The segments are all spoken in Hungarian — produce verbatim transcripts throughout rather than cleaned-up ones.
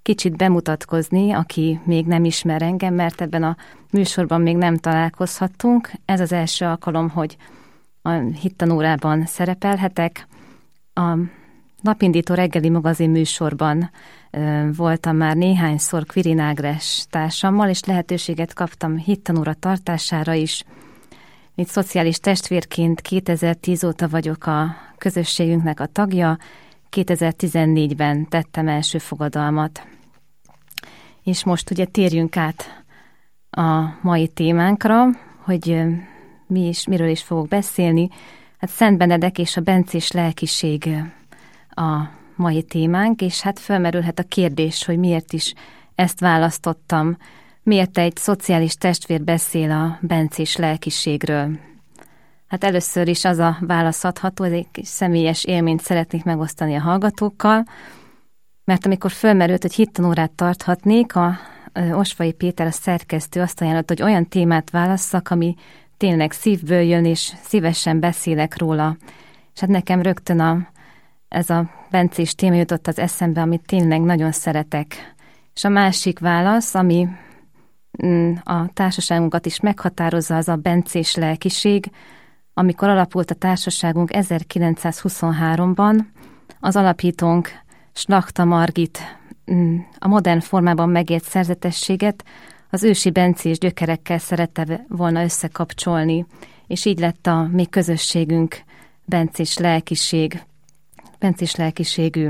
kicsit bemutatkozni, aki még nem ismer engem, mert ebben a műsorban még nem találkozhattunk. Ez az első alkalom, hogy a hittanórában szerepelhetek. A Napindító reggeli magazin műsorban ö, voltam már néhányszor Quirin Ágnes társammal, és lehetőséget kaptam hittanóra tartására is. Itt szociális testvérként kétezer-tíz óta vagyok a közösségünknek a tagja, kétezer-tizennégyben tettem első fogadalmat. És most ugye térjünk át a mai témánkra, hogy mi is, miről is fogok beszélni. Hát Szent Benedek és a bencés lelkiség a mai témánk, és hát felmerülhet a kérdés, hogy miért is ezt választottam, miért egy szociális testvér beszél a bencés lelkiségről. Hát először is az a válasz adható, egy személyes élményt szeretnék megosztani a hallgatókkal, mert amikor fölmerült, hogy hittanórát tarthatnék, a Osvai Péter, a szerkesztő azt ajánlott, hogy olyan témát válasszak, ami tényleg szívből jön, és szívesen beszélek róla. És hát nekem rögtön a, ez a bencés téma jutott az eszembe, amit tényleg nagyon szeretek. És a másik válasz, ami a társaságunkat is meghatározza, az a bencés lelkiség. Amikor alapult a társaságunk ezerkilencszázhuszonháromban, az alapítónk Slachta Margit a modern formában megélt szerzetességet az ősi bencés gyökerekkel szerette volna összekapcsolni, és így lett a mi közösségünk bencés lelkiség, bencés lelkiségű.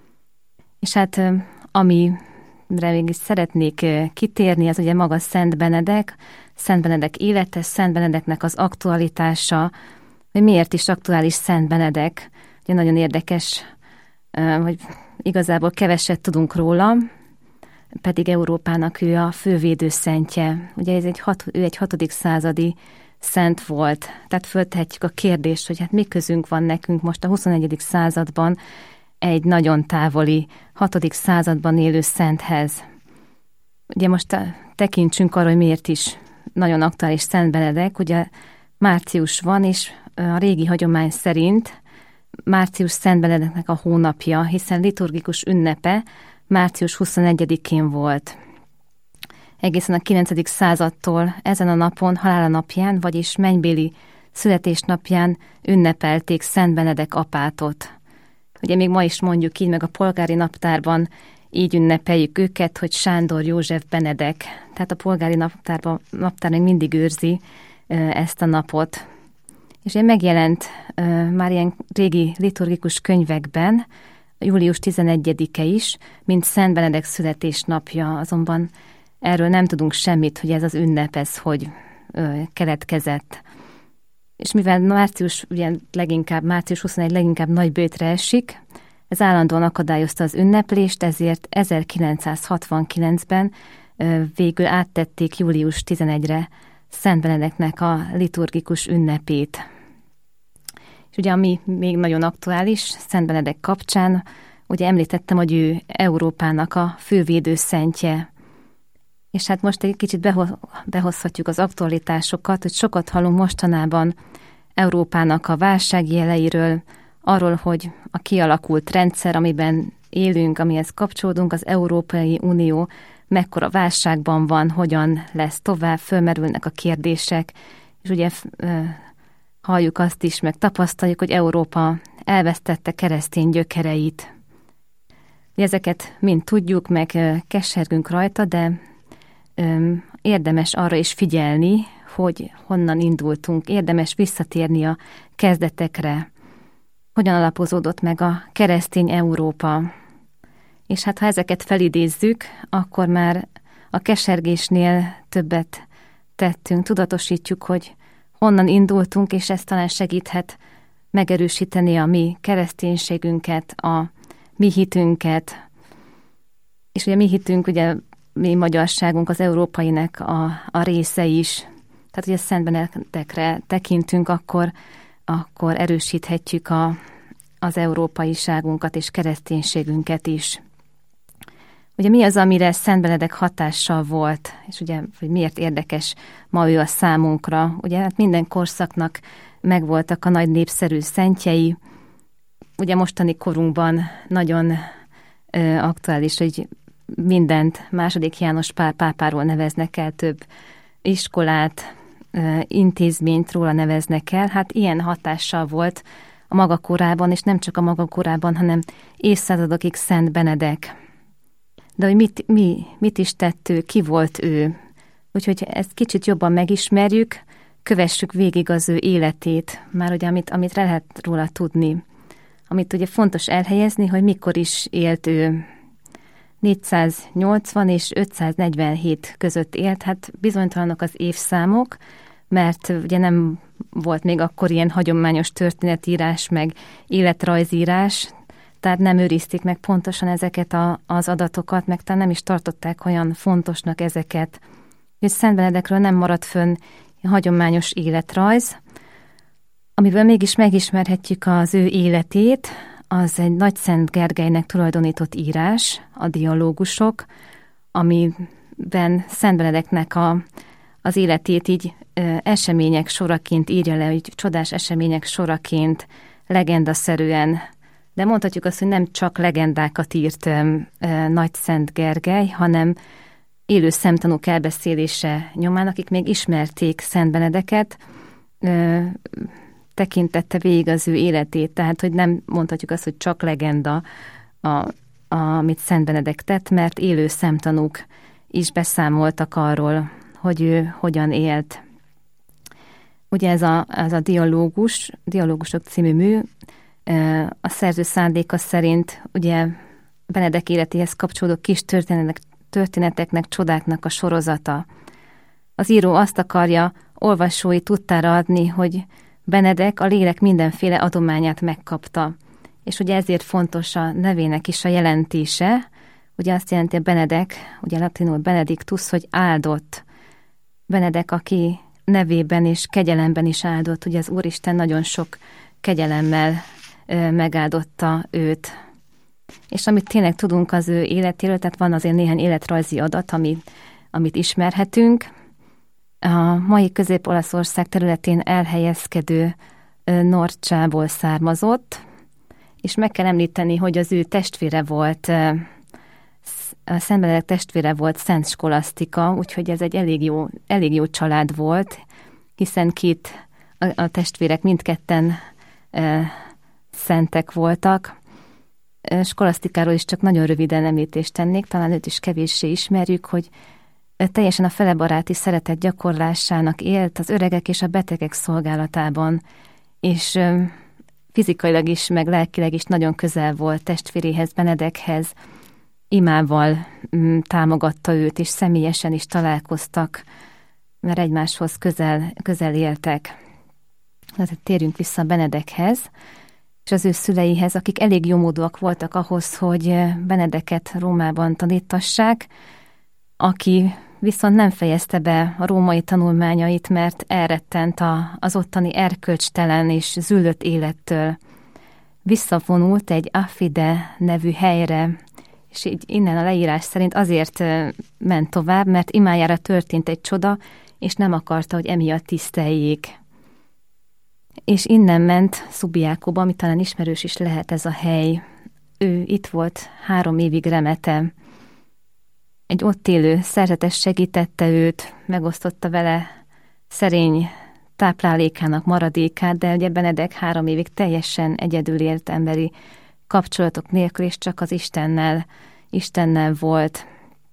És hát amire még is szeretnék kitérni, az ugye maga Szent Benedek, Szent Benedek élete, Szent Benedeknek az aktualitása, hogy miért is aktuális Szent Benedek. Ugye nagyon érdekes, hogy igazából keveset tudunk róla, pedig Európának ő a fővédőszentje. Ugye ez egy hat, ő egy hatodik századi szent volt. Tehát föltehetjük a kérdést, hogy hát mi közünk van nekünk most a huszonegyedik században egy nagyon távoli hatodik században élő szenthez. Ugye most tekintsünk arra, hogy miért is nagyon aktuális Szent Benedek. Ugye március van, és a régi hagyomány szerint március Szent Benedeknek a hónapja, hiszen liturgikus ünnepe március huszonegyedikén volt. Egészen a kilencedik századtól ezen a napon, halála napján, vagyis mennybéli születésnapján ünnepelték Szent Benedek apátot. Ugye még ma is mondjuk így, meg a polgári naptárban így ünnepeljük őket, hogy Sándor József Benedek. Tehát a polgári naptárban, naptár még mindig őrzi ezt a napot. És ugye megjelent uh, már ilyen régi liturgikus könyvekben július tizenegyedike is, mint Szent Benedek születésnapja, azonban erről nem tudunk semmit, hogy ez az ünnep, ez hogy uh, keletkezett. És mivel március, ugye leginkább, március huszonegyedike leginkább nagybőtre esik, ez állandóan akadályozta az ünneplést, ezért ezerkilencszázhatvankilencben uh, végül áttették július tizenegyedikére Szent Benedeknek a liturgikus ünnepét. És ugye ami még nagyon aktuális Szent Benedek kapcsán, ugye említettem, hogy ő Európának a fővédőszentje. És hát most egy kicsit behoz, behozhatjuk az aktualitásokat, hogy sokat hallunk mostanában Európának a válságjeleiről, arról, hogy a kialakult rendszer, amiben élünk, amihez kapcsolódunk, az Európai Unió mekkora válságban van, hogyan lesz tovább, fölmerülnek a kérdések, és ugye halljuk azt is, meg tapasztaljuk, hogy Európa elvesztette keresztény gyökereit. Ezeket mind tudjuk, meg kesergünk rajta, de érdemes arra is figyelni, hogy honnan indultunk, érdemes visszatérni a kezdetekre, hogyan alapozódott meg a keresztény Európa. És hát ha ezeket felidézzük, akkor már a kesergésnél többet tettünk, tudatosítjuk, hogy honnan indultunk, és ez talán segíthet megerősíteni a mi kereszténységünket, a mi hitünket. És ugye mi hitünk, ugye mi magyarságunk az európainek a, a része is. Tehát, hogy a Szent Benedekre tekintünk, akkor, akkor erősíthetjük a, az európaiságunkat és kereszténységünket is. Ugye mi az, amire Szent Benedek hatással volt, és ugye, hogy miért érdekes ma ő a számunkra. Ugye hát minden korszaknak megvoltak a nagy népszerű szentjei. Ugye mostani korunkban nagyon ö, aktuális, hogy mindent második János Pál pápáról neveznek el, több iskolát, intézményt róla neveznek el. Hát ilyen hatással volt a maga korában, és nem csak a maga korában, hanem évszázadokig Szent Benedek. De hogy mit, mi, mit is tett ő, ki volt ő. Úgyhogy ezt kicsit jobban megismerjük, kövessük végig az ő életét, már ugye amit, amit lehet róla tudni. Amit ugye fontos elhelyezni, hogy mikor is élt ő. négyszáznyolcvan és ötszáznegyvenhét között élt, hát bizonytalanok az évszámok, mert ugye nem volt még akkor ilyen hagyományos történetírás, meg életrajzírás, tehát nem őrizték meg pontosan ezeket a, az adatokat, meg talán nem is tartották olyan fontosnak ezeket. Hogy Szent Benedekről nem maradt fönn hagyományos életrajz, amiből mégis megismerhetjük az ő életét, az egy Nagy Szent Gergelynek tulajdonított írás, a dialógusok, amiben Szent Benedeknek a, az életét így ö, események soraként írja le, így csodás események soraként, legendaszerűen. De mondhatjuk azt, hogy nem csak legendákat írt ö, ö, Nagy Szent Gergely, hanem élő szemtanúk elbeszélése nyomán, akik még ismerték Szent Benedeket, ö, tekintette végig az ő életét, tehát hogy nem mondhatjuk azt, hogy csak legenda, a, a, amit Szent Benedek tett, mert élő szemtanúk is beszámoltak arról, hogy ő hogyan élt. Ugye ez a, ez a dialógus, Dialógusok című mű, a szerző szándéka szerint ugye Benedek életéhez kapcsolódó kis történetek, történeteknek, csodáknak a sorozata. Az író azt akarja olvasói tudtára adni, hogy Benedek a lélek mindenféle adományát megkapta, és ugye ezért fontos a nevének is a jelentése, ugye azt jelenti a Benedek, ugye latinul Benedictus, hogy áldott. Benedek, aki nevében és kegyelemben is áldott, ugye az Úristen nagyon sok kegyelemmel ö, megáldotta őt. És amit tényleg tudunk az ő életéről, tehát van azért néhány életrajzi adat, amit, amit ismerhetünk. A mai Közép-Olaszország területén elhelyezkedő Norcsából származott, és meg kell említeni, hogy az ő testvére volt, a Szent Benedek testvére volt Szent Skolasztika, úgyhogy ez egy elég jó, elég jó család volt, hiszen két a, a testvérek mindketten e, szentek voltak. Skolasztikáról is csak nagyon röviden említést tennék, talán őt is kevéssé ismerjük, hogy teljesen a felebaráti szeretet gyakorlásának élt az öregek és a betegek szolgálatában, és fizikailag is, meg lelkileg is nagyon közel volt testvéréhez, Benedekhez, imával támogatta őt, és személyesen is találkoztak, mert egymáshoz közel, közel éltek. Tehát térjünk vissza Benedekhez, és az ő szüleihez, akik elég jómódúak voltak ahhoz, hogy Benedeket Rómában tanítassák, aki viszont nem fejezte be a római tanulmányait, mert elrettent a, az ottani erkölcstelen és züllött élettől. Visszavonult egy Affide nevű helyre, és így innen a leírás szerint azért ment tovább, mert imájára történt egy csoda, és nem akarta, hogy emiatt tiszteljék. És innen ment Subiacóba, ami talán ismerős is lehet ez a hely. Ő itt volt három évig remete. Egy ott élő szerzetes segítette őt, megosztotta vele szerény táplálékának maradékát, de ugye Benedek három évig teljesen egyedül élt emberi kapcsolatok nélkül, és csak az Istennel, Istennel volt.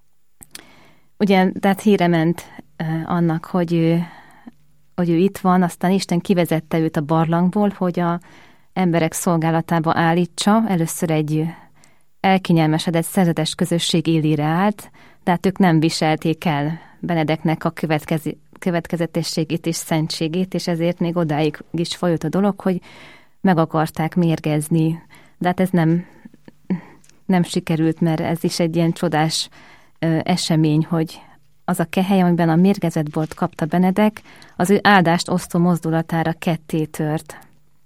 Ugye, tehát híre ment eh, annak, hogy ő, hogy ő itt van, aztán Isten kivezette őt a barlangból, hogy a emberek szolgálatába állítsa. Először egy elkényelmesedett szerzetes közösség élére állt, de hát ők nem viselték el Benedeknek a következi, következetességét és szentségét, és ezért még odáig is folyott a dolog, hogy meg akarták mérgezni. De hát ez nem, nem sikerült, mert ez is egy ilyen csodás ö, esemény, hogy az a kehely, amiben a mérgezett bort kapta Benedek, az ő áldást osztó mozdulatára ketté tört.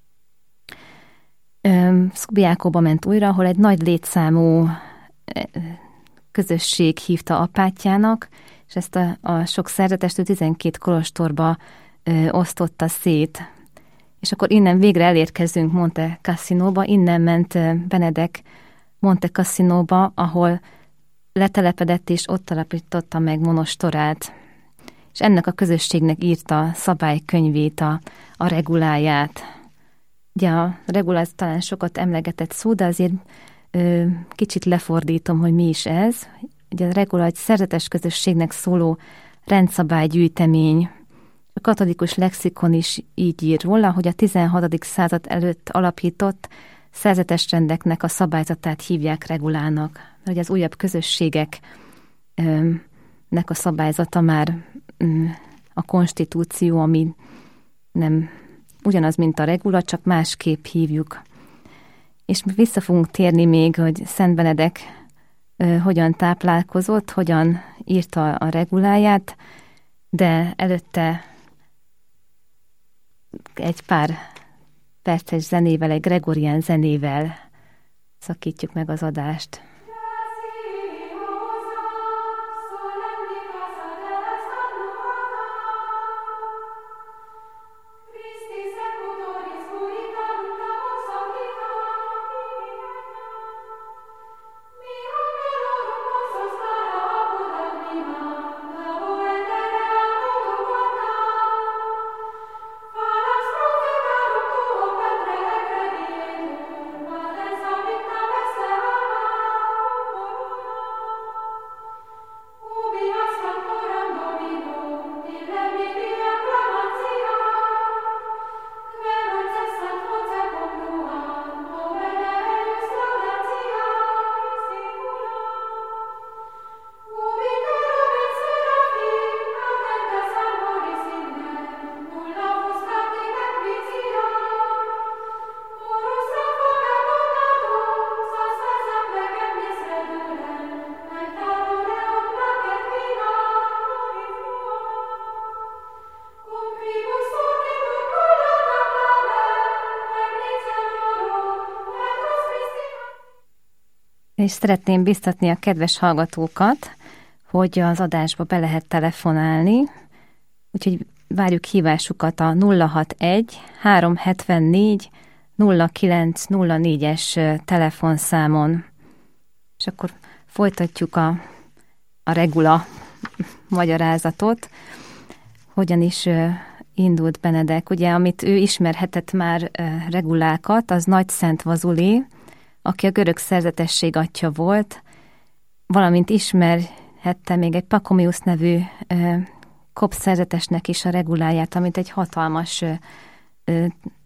Subiacóba ment újra, ahol egy nagy létszámú közösség hívta apátjának, és ezt a, a sok szerzetest tizenkét kolostorba ö, osztotta szét. És akkor innen végre elérkezünk Monte Cassinóba, innen ment Benedek Monte Cassinóba, ahol letelepedett, és ott alapította meg Monostorát. És ennek a közösségnek írta szabálykönyvét, a, a reguláját. Ugye a regula talán sokat emlegetett szó, de azért ö, kicsit lefordítom, hogy mi is ez. Ugye a regula egy szerzetes közösségnek szóló rendszabálygyűjtemény. A katolikus lexikon is így ír róla, hogy a tizenhatodik század előtt alapított szerzetes rendeknek a szabályzatát hívják regulának. Hogy az újabb közösségeknek a szabályzata már a konstitúció, ami nem ugyanaz, mint a regula, csak másképp hívjuk. És vissza fogunk térni még, hogy Szent Benedek hogyan táplálkozott, hogyan írta a reguláját, de előtte egy pár perces zenével, egy gregorián zenével szakítjuk meg az adást. És szeretném biztatni a kedves hallgatókat, hogy az adásba be lehet telefonálni, úgyhogy várjuk hívásukat a nulla hatvanegy háromszázhetvennégy nulla kilenc nulla négyes telefonszámon. És akkor folytatjuk a, a regula magyarázatot, hogyan is indult Benedek. Ugye, amit ő ismerhetett már regulákat, az Nagy Szent Vazulé, aki a görög szerzetesség atya volt, valamint ismerhette még egy Pachomius nevű ö, kopt szerzetesnek is a reguláját, amit egy hatalmas ö, ö,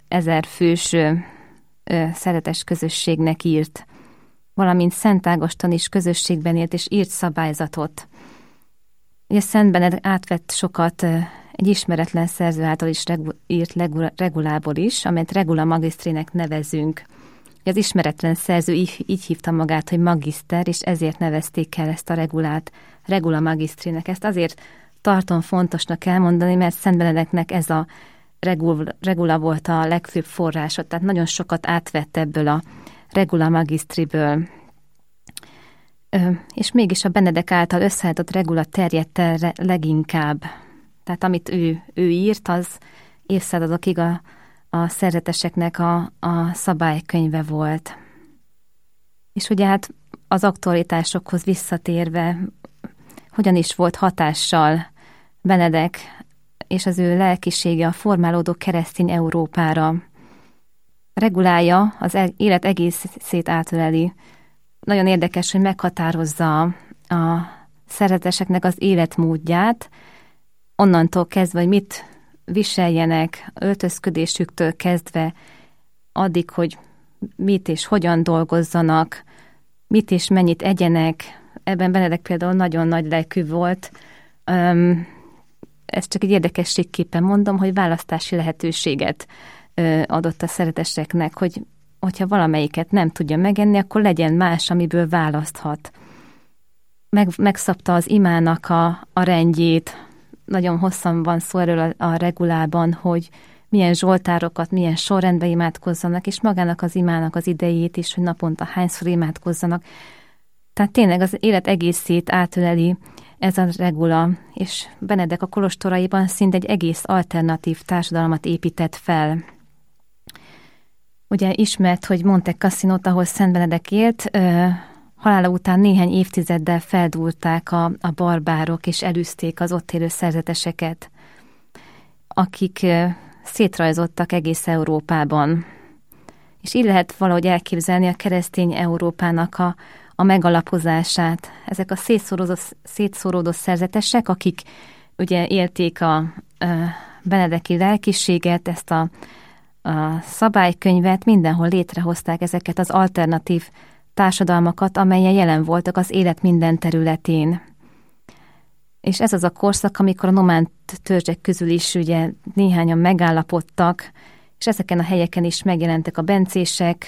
ezerfős ö, ö, szerzetes közösségnek írt, valamint Szent Ágoston is közösségben élt és írt szabályzatot. Ugye Szent Benedek átvett sokat ö, egy ismeretlen szerző által is regu- írt legula, regulából is, amelyet regula magisztrének nevezünk. Az ismeretlen szerző így, így hívta magát, hogy magiszter, és ezért nevezték el ezt a regulát regula magisztrének. Ezt azért tartom fontosnak elmondani, mert Szent Benedeknek ez a regula, regula volt a legfőbb forrása, tehát nagyon sokat átvett ebből a regula magisztriből. Ö, és mégis a Benedek által összeállított regula terjedt el leginkább. Tehát amit ő, ő írt, az évszázadokig a a szerzeteseknek a, a szabálykönyve volt. És ugye hát az aktualitásokhoz visszatérve, hogyan is volt hatással Benedek és az ő lelkisége a formálódó keresztény Európára. Regulája az élet egészét átöleli. Nagyon érdekes, hogy meghatározza a szerzeteseknek az életmódját, onnantól kezdve, hogy mit viseljenek, öltözködésüktől kezdve addig, hogy mit és hogyan dolgozzanak, mit és mennyit egyenek. Ebben Benedek például nagyon nagy lelkű volt. Ezt csak egy érdekességképpen mondom, hogy választási lehetőséget adott a szereteseknek, hogy hogyha valamelyiket nem tudja megenni, akkor legyen más, amiből választhat. Meg, megszabta az imának a, a rendjét. Nagyon hosszan van szó erről a, a regulában, hogy milyen zsoltárokat, milyen sorrendben imádkozzanak, és magának az imának az idejét is, hogy naponta hányszor imádkozzanak. Tehát tényleg az élet egészét átöleli ez a regula, és Benedek a kolostoraiban szinte egy egész alternatív társadalmat épített fel. Ugye ismert, hogy Monte Cassinót, ahol Szent Benedek élt, halála után néhány évtizeddel feldúlták a, a barbárok, és elűzték az ott élő szerzeteseket, akik szétrajzottak egész Európában. És így lehet valahogy elképzelni a keresztény Európának a, a megalapozását. Ezek a szétszóródott, szétszóródott szerzetesek, akik ugye élték a, a benedeki lelkiséget, ezt a, a szabálykönyvet, mindenhol létrehozták ezeket az alternatív társadalmakat, amelyen jelen voltak az élet minden területén. És ez az a korszak, amikor a nomán törzsek közül is ugye néhányan megállapodtak, és ezeken a helyeken is megjelentek a bencések,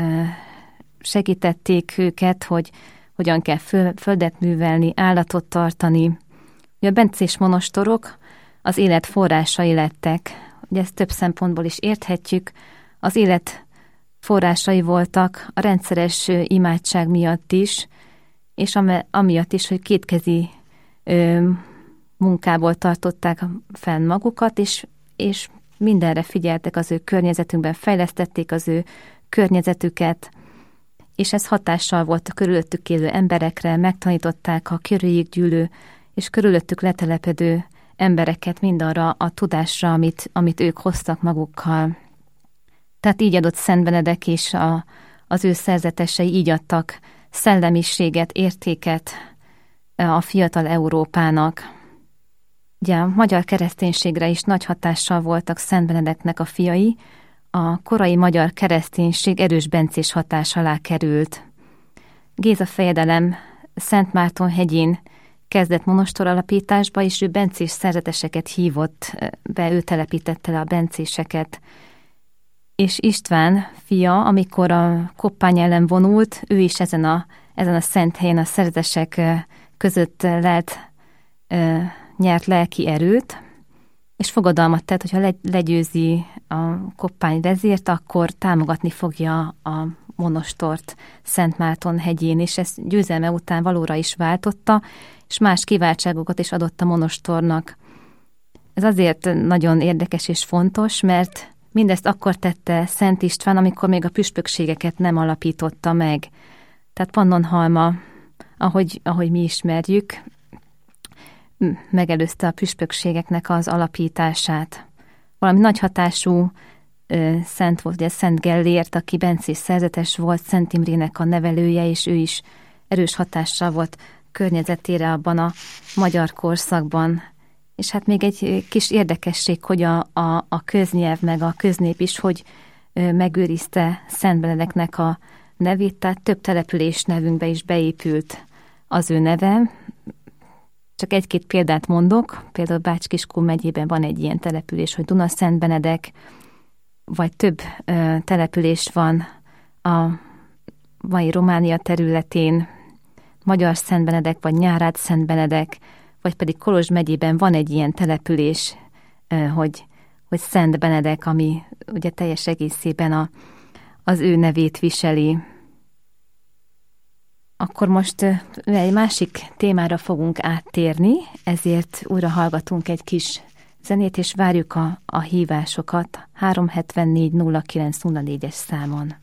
segítették őket, hogy hogyan kell földet művelni, állatot tartani. Ugye a bencés monostorok az élet forrásai lettek. Ugye ezt több szempontból is érthetjük. Az élet forrásai voltak a rendszeres imádság miatt is, és amiatt is, hogy kétkezi ö, munkából tartották fenn magukat, és, és mindenre figyeltek az ő környezetünkben, fejlesztették az ő környezetüket, és ez hatással volt a körülöttük élő emberekre, megtanították a körüljük gyűlő és körülöttük letelepedő embereket mindarra a tudásra, amit, amit ők hoztak magukkal. Tehát így adott Szent Benedek és a, az ő szerzetesei így adtak szellemiséget, értéket a fiatal Európának. Ugye a magyar kereszténységre is nagy hatással voltak Szent Benedeknek a fiai, a korai magyar kereszténység erős bencés hatás alá került. Géza fejedelem Szent Márton hegyén kezdett monostor alapításba, és ő bencés szerzeteseket hívott be, ő telepítette le a bencéseket. És István fia, amikor a Koppány ellen vonult, ő is ezen a, ezen a szent helyen a szerzetesek között lelt, nyert lelki erőt, és fogadalmat tett, hogyha legyőzi a Koppány vezírt, akkor támogatni fogja a monostort Szent Márton hegyén, és ezt győzelme után valóra is váltotta, és más kiváltságokat is adott a monostornak. Ez azért nagyon érdekes és fontos, mert mindezt akkor tette Szent István, amikor még a püspökségeket nem alapította meg. Tehát Pannonhalma, ahogy, ahogy mi ismerjük, megelőzte a püspökségeknek az alapítását. Valami nagy hatású ö, szent volt, ugye Szent Gellért, aki bencés szerzetes volt, Szent Imrének a nevelője, és ő is erős hatással volt környezetére abban a magyar korszakban. És hát még egy kis érdekesség, hogy a, a, a köznyelv meg a köznép is, hogy ö, megőrizte Szent Benedeknek a nevét, tehát több település nevünkbe is beépült az ő neve. Csak egy-két példát mondok, például Bács-Kiskun megyében van egy ilyen település, hogy Dunaszent Benedek, vagy több ö, település van a mai Románia területén, Magyar Szent Benedek, vagy Nyárád Szent Benedek, vagy pedig Kolozs megyében van egy ilyen település, ö, hogy, hogy Szent Benedek, ami ugye teljes egészében a, az ő nevét viseli. Akkor most egy másik témára fogunk áttérni, ezért újra hallgatunk egy kis zenét, és várjuk a, a hívásokat három hetvennégy nulla kilenc nulla négyes számon.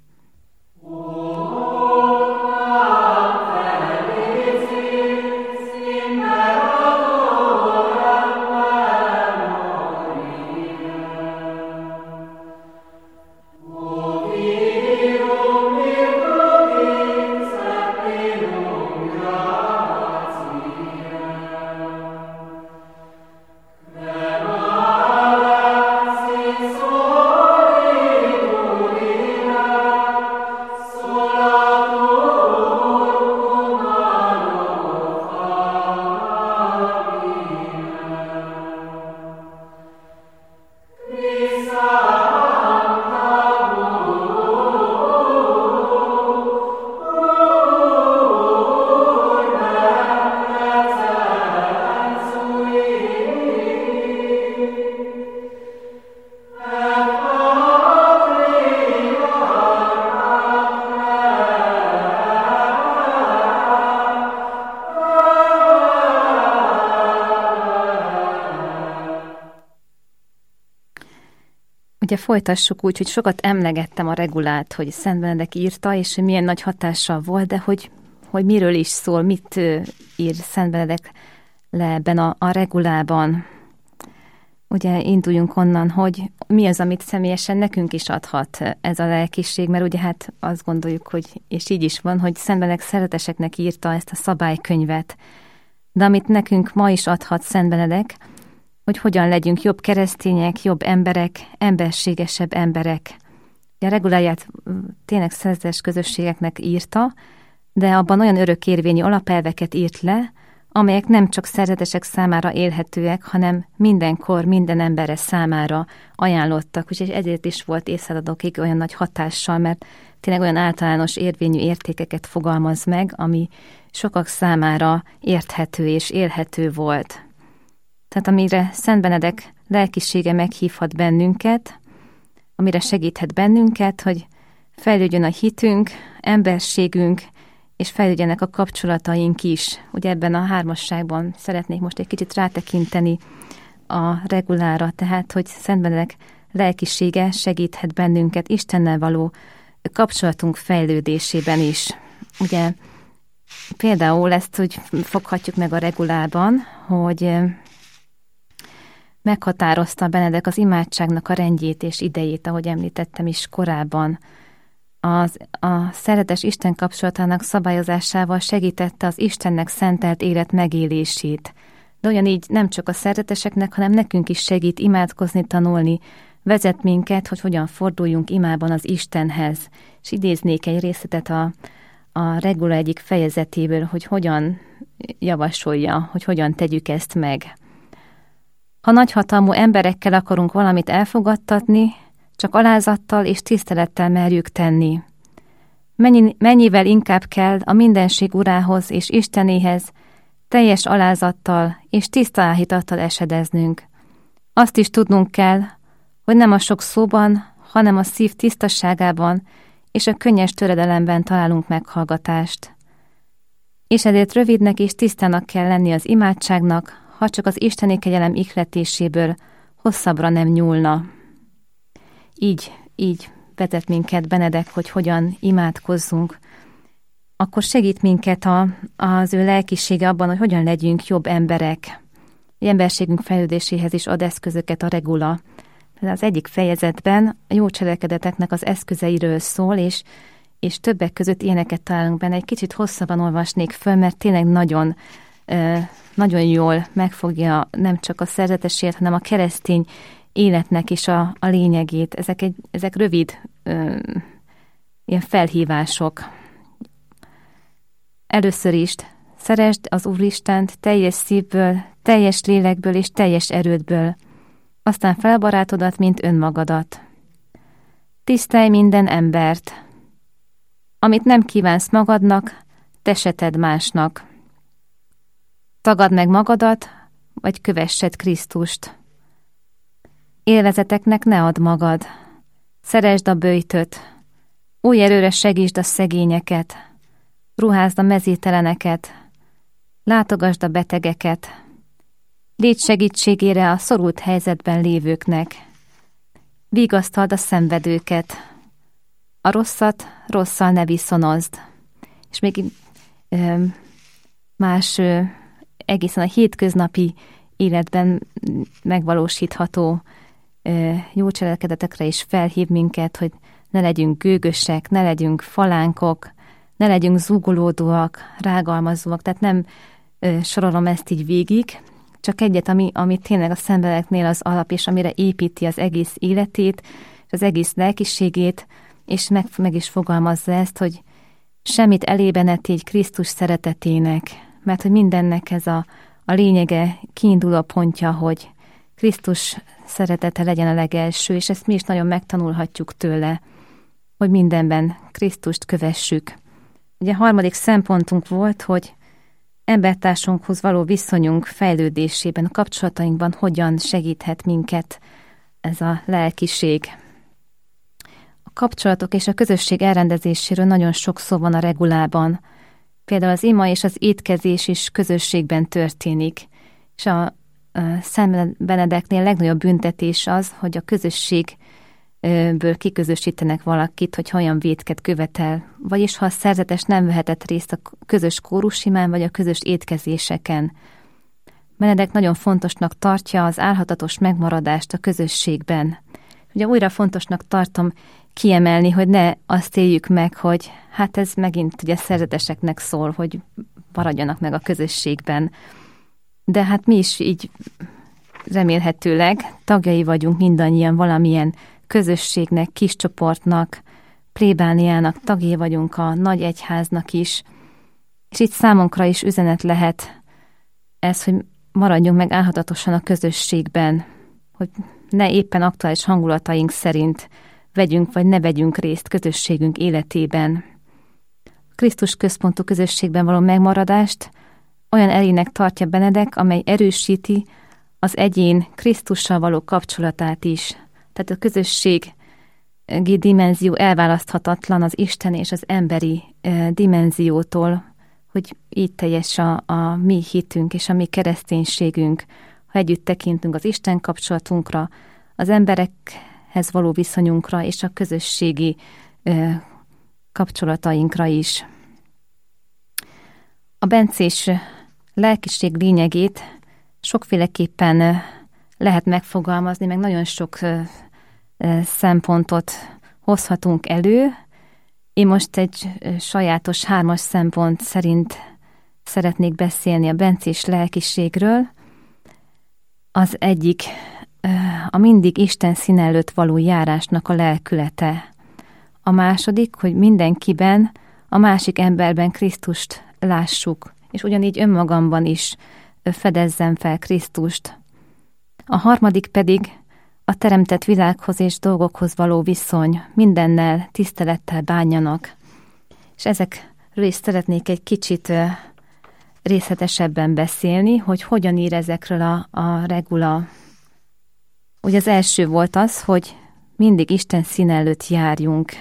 Ugye folytassuk úgy, hogy sokat emlegettem a regulát, hogy Szent Benedek írta, és hogy milyen nagy hatással volt, de hogy hogy miről is szól, mit ír Szent Benedek le ebben a, a regulában. Ugye induljunk onnan, hogy mi az, amit személyesen nekünk is adhat ez a lelkiség, mert ugye hát azt gondoljuk, hogy, és így is van, hogy Szent Benedek szereteseknek írta ezt a szabálykönyvet, de amit nekünk ma is adhat Szent Benedek, hogy hogyan legyünk jobb keresztények, jobb emberek, emberségesebb emberek. A reguláját tényleg szerzetes közösségeknek írta, de abban olyan örökérvényű alapelveket írt le, amelyek nem csak szerzetesek számára élhetőek, hanem mindenkor, minden emberre számára ajánlottak. Úgyhogy ezért is volt évszázadokig olyan nagy hatással, mert tényleg olyan általános érvényű értékeket fogalmaz meg, ami sokak számára érthető és élhető volt. Tehát amire Szent Benedek lelkisége meghívhat bennünket, amire segíthet bennünket, hogy fejlődjön a hitünk, emberségünk, és fejlődjenek a kapcsolataink is. Ugye ebben a hármasságban szeretnék most egy kicsit rátekinteni a regulára, tehát, hogy Szent Benedek lelkisége segíthet bennünket Istennel való kapcsolatunk fejlődésében is. Ugye például ezt úgy foghatjuk meg a regulában, hogy meghatározta Benedek az imádságnak a rendjét és idejét, ahogy említettem is korábban. Az, a szeretes Isten kapcsolatának szabályozásával segítette az Istennek szentelt élet megélését. De ugyanígy nem csak a szereteseknek, hanem nekünk is segít imádkozni, tanulni, vezet minket, hogy hogyan forduljunk imában az Istenhez. És idéznék egy részletet a, a regula egyik fejezetéből, hogy hogyan javasolja, hogy hogyan tegyük ezt meg. Ha nagyhatalmú emberekkel akarunk valamit elfogadtatni, csak alázattal és tisztelettel merjük tenni. Mennyi, mennyivel inkább kell a mindenség urához és Istenéhez teljes alázattal és tiszta áhítattal esedeznünk. Azt is tudnunk kell, hogy nem a sok szóban, hanem a szív tisztasságában és a könnyes töredelemben találunk meghallgatást. És ezért rövidnek és tisztának kell lenni az imádságnak, ha csak az isteni kegyelem ihletéséből hosszabbra nem nyúlna. Így, így vezet minket Benedek, hogy hogyan imádkozzunk. Akkor segít minket a, az ő lelkisége abban, hogy hogyan legyünk jobb emberek. Egy emberségünk fejlődéséhez is ad eszközöket a regula. Az egyik fejezetben a jó cselekedeteknek az eszközeiről szól, és, és többek között ilyeneket találunk benne. Egy kicsit hosszabban olvasnék föl, mert tényleg nagyon, nagyon jól megfogja nem csak a szerzetesért, hanem a keresztény életnek is a, a lényegét. Ezek, egy, ezek rövid ö, ilyen felhívások. Először is szeresd az Úristent teljes szívből, teljes lélekből és teljes erődből, aztán felbarátodat, mint önmagadat. Tisztelj minden embert. Amit nem kívánsz magadnak, te se tedd másnak. Tagadd meg magadat, vagy kövessed Krisztust. Élvezeteknek ne add magad. Szeresd a böjtöt. Új erőre segítsd a szegényeket. Ruházd a mezíteleneket. Látogasd a betegeket. Légy segítségére a szorult helyzetben lévőknek. Vigasztald a szenvedőket. A rosszat rosszal ne viszonozd. És még ö, más ö, egészen a hétköznapi életben megvalósítható ö, jó cselekedetekre is felhív minket, hogy ne legyünk gőgösek, ne legyünk falánkok, ne legyünk zúgolódóak, rágalmazóak, tehát nem ö, sorolom ezt így végig, csak egyet, ami, ami tényleg a Szent Benedeknél az alap, és amire építi az egész életét, és az egész lelkiségét, és meg, meg is fogalmazza ezt, hogy semmit elébe ne tégy Krisztus szeretetének, mert hogy mindennek ez a, a lényege, kiinduló pontja, hogy Krisztus szeretete legyen a legelső, és ezt mi is nagyon megtanulhatjuk tőle, hogy mindenben Krisztust kövessük. Ugye a harmadik szempontunk volt, hogy embertársunkhoz való viszonyunk fejlődésében, a kapcsolatainkban hogyan segíthet minket ez a lelkiség. A kapcsolatok és a közösség elrendezéséről nagyon sok szó van a regulában. Például az ima és az étkezés is közösségben történik, és a, a Szent Benedeknél legnagyobb büntetés az, hogy a közösség ből kiközösítenek valakit, hogy olyan vétket követel, vagyis ha a szerzetes nem vehetett részt a közös kórusimán vagy a közös étkezéseken. Benedek nagyon fontosnak tartja az álhatatos megmaradást a közösségben. Ugye újra fontosnak tartom kiemelni, hogy ne azt éljük meg, hogy hát ez megint ugye szerzeteseknek szól, hogy maradjanak meg a közösségben. De hát mi is így remélhetőleg tagjai vagyunk mindannyian valamilyen közösségnek, kis csoportnak, plébániának, tagjai vagyunk a nagy egyháznak is, és itt számunkra is üzenet lehet ez, hogy maradjunk meg álhatatosan a közösségben, hogy ne éppen aktuális hangulataink szerint vegyünk vagy ne vegyünk részt közösségünk életében. Krisztus központú közösségben való megmaradást olyan erének tartja Benedek, amely erősíti az egyén Krisztussal való kapcsolatát is. Tehát a közösségi dimenzió elválaszthatatlan az Isten és az emberi dimenziótól, hogy így teljes a, a mi hitünk és a mi kereszténységünk, ha együtt tekintünk az Isten kapcsolatunkra, az emberekhez való viszonyunkra és a közösségi kapcsolatainkra is. A bencés lelkiség lényegét sokféleképpen lehet megfogalmazni, meg nagyon sok szempontot hozhatunk elő. Én most egy sajátos hármas szempont szerint szeretnék beszélni a bencés lelkiségről. Az egyik a mindig Isten színe előtt való járásnak a lelkülete. A második, hogy mindenkiben, a másik emberben Krisztust lássuk, és ugyanígy önmagamban is fedezzem fel Krisztust. A harmadik pedig a teremtett világhoz és dolgokhoz való viszony, mindennel tisztelettel bánjanak. És ezekről is szeretnék egy kicsit részletesebben beszélni, hogy hogyan ír ezekről a, a regula. Ugye az első volt az, hogy mindig Isten színe előtt járjunk.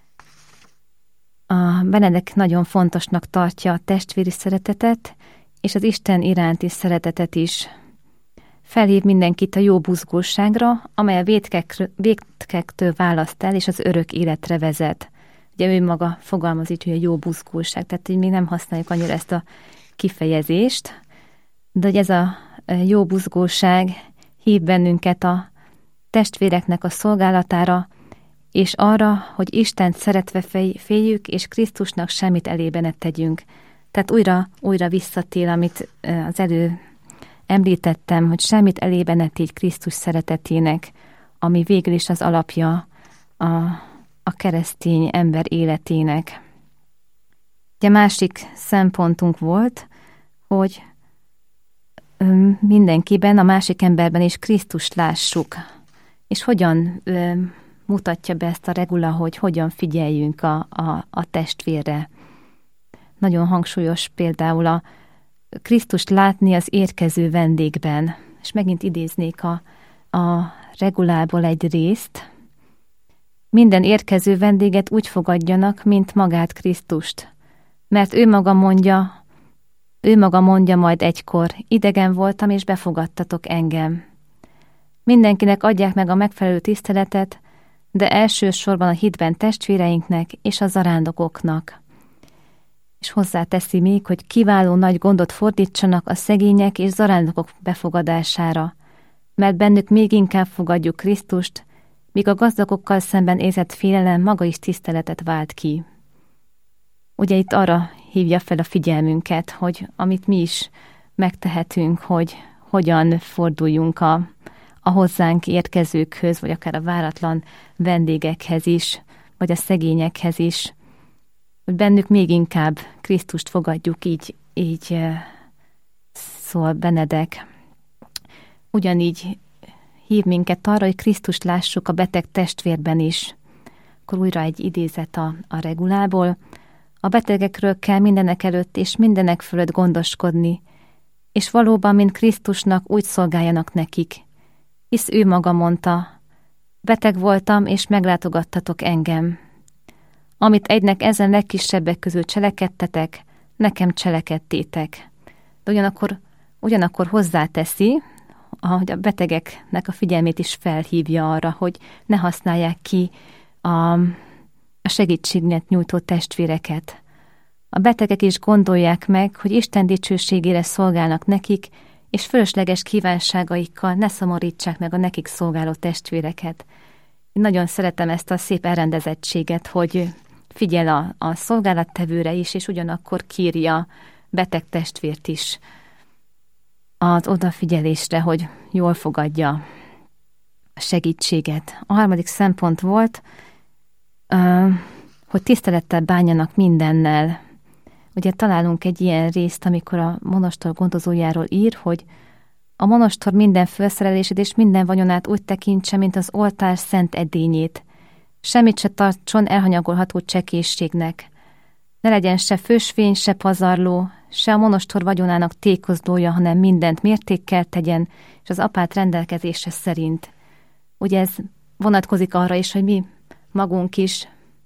A Benedek nagyon fontosnak tartja a testvéri szeretetet, és az Isten iránti szeretetet is. Felhív mindenkit a jó buzgóságra, amely a vétkek, vétkektől választ el, és az örök életre vezet. Ugye ő maga fogalmaz így, hogy a jó buzgóság, tehát így még nem használjuk annyira ezt a kifejezést, de hogy ez a jó buzgóság hív bennünket a testvéreknek a szolgálatára, és arra, hogy Istent szeretve féljük, és Krisztusnak semmit elébe ne tegyünk. Tehát újra, újra visszatér, amit az elő említettem, hogy semmit elébe ne tégy Krisztus szeretetének, ami végül is az alapja a, a keresztény ember életének. Ugye másik szempontunk volt, hogy mindenkiben, a másik emberben is Krisztust lássuk. És hogyan ö, mutatja be ezt a regula, hogy hogyan figyeljünk a, a, a testvérre. Nagyon hangsúlyos például a Krisztust látni az érkező vendégben. És megint idéznék a, a regulából egy részt. Minden érkező vendéget úgy fogadjanak, mint magát Krisztust. Mert ő maga mondja, ő maga mondja majd egykor, idegen voltam, és befogadtatok engem. Mindenkinek adják meg a megfelelő tiszteletet, de elsősorban a hitben testvéreinknek és a zarándokoknak. És hozzáteszi még, hogy kiváló nagy gondot fordítsanak a szegények és zarándokok befogadására, mert bennük még inkább fogadjuk Krisztust, míg a gazdagokkal szemben érzett félelem maga is tiszteletet vált ki. Ugye itt arra hívja fel a figyelmünket, hogy amit mi is megtehetünk, hogy hogyan forduljunk a, a hozzánk érkezőkhöz, vagy akár a váratlan vendégekhez is, vagy a szegényekhez is, hogy bennük még inkább Krisztust fogadjuk, így, így szól Benedek. Ugyanígy hív minket arra, hogy Krisztust lássuk a beteg testvérben is. Akkor újra egy idézet a, a regulából. A betegekről kell mindenek előtt és mindenek fölött gondoskodni, és valóban, mint Krisztusnak, úgy szolgáljanak nekik. Hisz ő maga mondta, beteg voltam, és meglátogattatok engem. Amit egynek ezen legkisebbek közül cselekedtetek, nekem cselekedtétek. De ugyanakkor, ugyanakkor hozzáteszi, ahogy a betegeknek a figyelmét is felhívja arra, hogy ne használják ki a, a segítségnet nyújtó testvéreket. A betegek is gondolják meg, hogy Isten dicsőségére szolgálnak nekik, és fölösleges kívánságaikkal ne szomorítsák meg a nekik szolgáló testvéreket. Én nagyon szeretem ezt a szép elrendezettséget, hogy figyel a, a szolgálattevőre is, és ugyanakkor kírja beteg testvért is az odafigyelésre, hogy jól fogadja a segítséget. A harmadik szempont volt, hogy tisztelettel bánjanak mindennel. Ugye találunk egy ilyen részt, amikor a monostor gondozójáról ír, hogy a monostor minden felszerelését és minden vagyonát úgy tekintse, mint az oltár szent edényét. Semmit se tartson elhanyagolható csekészségnek. Ne legyen se fősvény, se pazarló, se a monostor vagyonának tékozlója, hanem mindent mértékkel tegyen, és az apát rendelkezése szerint. Ugye ez vonatkozik arra is, hogy mi magunk is,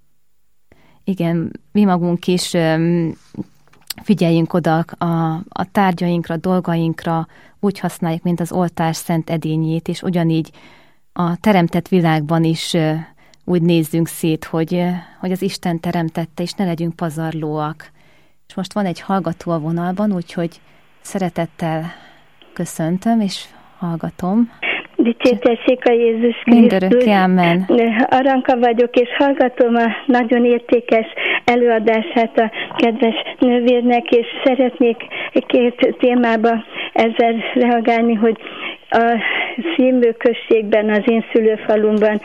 igen, mi magunk is um, figyeljünk oda a, a tárgyainkra, a dolgainkra, úgy használjuk, mint az oltár szent edényét, és ugyanígy a teremtett világban is uh, úgy nézzünk szét, hogy, uh, hogy az Isten teremtette, és ne legyünk pazarlóak. És most van egy hallgató a vonalban, úgyhogy szeretettel köszöntöm, és hallgatom. Dicsértessék a Jézus Krisztus. Mindörökké, amen. Aranka vagyok, és hallgatom a nagyon értékes előadását a kedves nővérnek, és szeretnék két témába ezzel reagálni, hogy a Színbő községben, az én szülőfalumban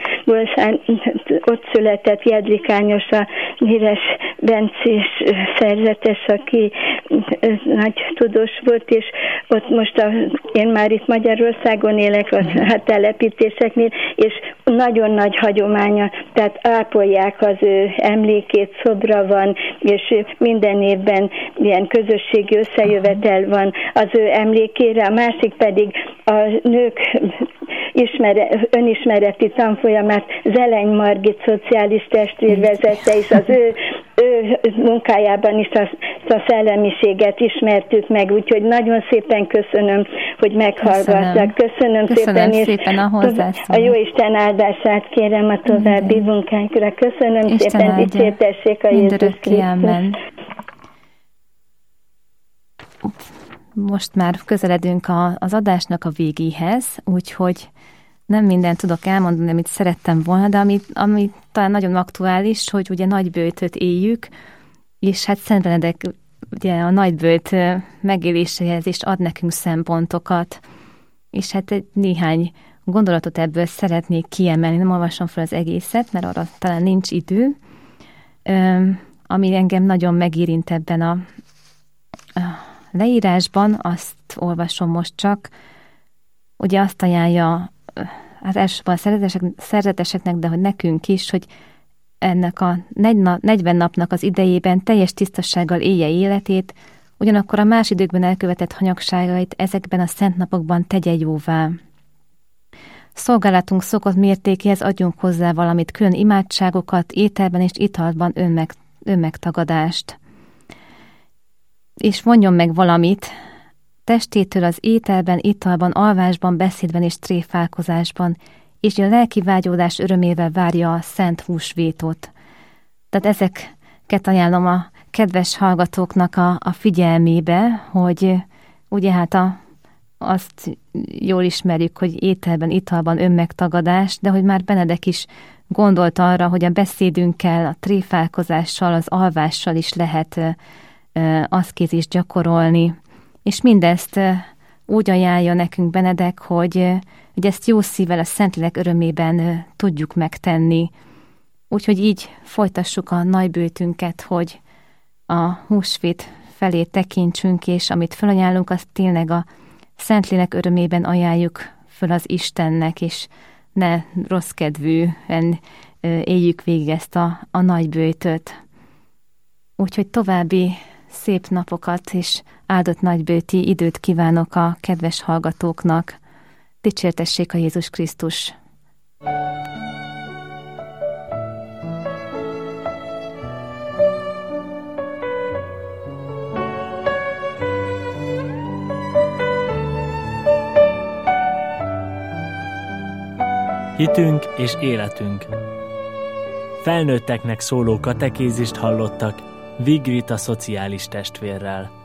ott született Jedlikányos, a híres bencés szerzetes, aki nagy tudós volt, és ott most a, én már itt Magyarországon élek, a telepítéseknél, és nagyon nagy hagyománya, tehát ápolják az ő emlékét, szobra van, és minden évben ilyen közösségi összejövetel van az ő emlékére, a másik pedig a nők ismere, önismereti tanfolyamát Zeleny Margit szociális testvér vezette, és az ő, ő munkájában is a, a szellemiséget ismertük meg, úgyhogy nagyon szépen köszönöm, hogy meghallgattak. Köszönöm, köszönöm szépen, szépen a hozzászólást. A jó Isten áldását kérem a további munkánkra. Köszönöm Isten szépen, dicsértessék a Jézus Krisztus. Most már közeledünk a, az adásnak a végéhez, úgyhogy nem mindent tudok elmondani, amit szerettem volna, de ami, ami talán nagyon aktuális, hogy ugye nagyböjtöt éljük, és hát Szent Benedek ugye a nagyböjt megéléséhez is ad nekünk szempontokat, és hát egy néhány gondolatot ebből szeretnék kiemelni, nem olvasom fel az egészet, mert arra talán nincs idő, ami engem nagyon megérint ebben a, a leírásban, azt olvasom most csak, ugye azt ajánlja az elsősorban a szerzeteseknek, de hogy nekünk is, hogy ennek a negyven napnak az idejében teljes tisztassággal élje életét, ugyanakkor a más időkben elkövetett hanyagságait ezekben a szent napokban tegye jóvá. Szolgálatunk szokott mértékéhez adjunk hozzá valamit, külön imádságokat, ételben és italban önmeg, önmegtagadást. És mondjon meg valamit, testétől az ételben, italban, alvásban, beszédben és tréfálkozásban, és a lelki vágyódás örömével várja a szent húsvétot. Tehát ezeket ajánlom a kedves hallgatóknak a, a figyelmébe, hogy ugye hát a, azt jól ismerjük, hogy ételben, italban önmegtagadás, de hogy már Benedek is gondolt arra, hogy a beszédünkkel, a tréfálkozással, az alvással is lehet aszkézist gyakorolni. És mindezt úgy ajánlja nekünk Benedek, hogy, hogy ezt jó szívvel a Szentlélek örömében tudjuk megtenni. Úgyhogy így folytassuk a nagybőtünket, hogy a húsvét felé tekintsünk, és amit felajánlunk, azt tényleg a Szentlélek örömében ajánljuk föl az Istennek, és ne rossz kedvűen éljük végig ezt a, a nagybőtöt. Úgyhogy további szép napokat és áldott nagybőti időt kívánok a kedves hallgatóknak. Dicsértessék a Jézus Krisztus! Hitünk és életünk. Felnőtteknek szóló katekézist hallottak Vigrit a szociális testvérrel.